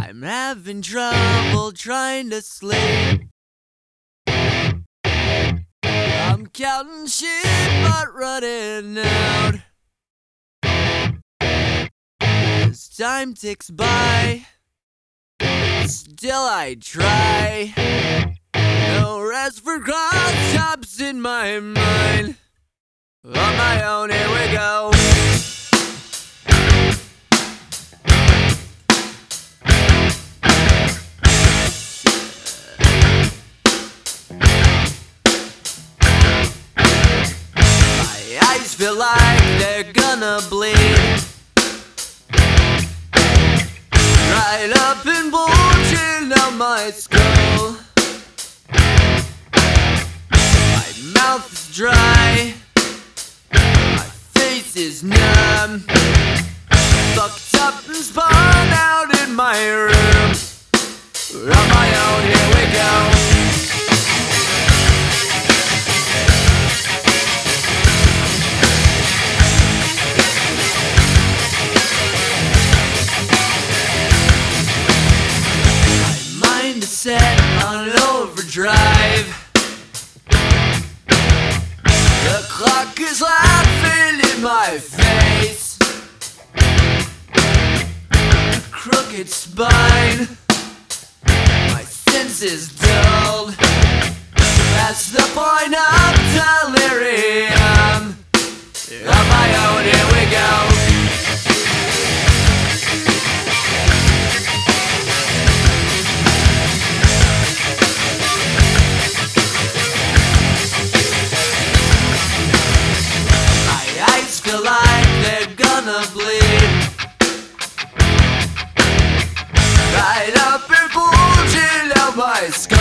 I'm having trouble trying to sleep. I'm counting sheep but running out. As time ticks by, still I try. No rest for cross-tops in my mind. On my own, here we go. My eyes feel like they're gonna bleed. Right up and bulging out my skull. My mouth is dry. My face is numb. Fucked up and spun out in my room. On my own, here we go. Set on overdrive. The clock is laughing in my face. Crooked spine. My senses dulled. That's the point of delirium. On my own, here we go. Feel like they're gonna bleed. Right up and bulging out my skull.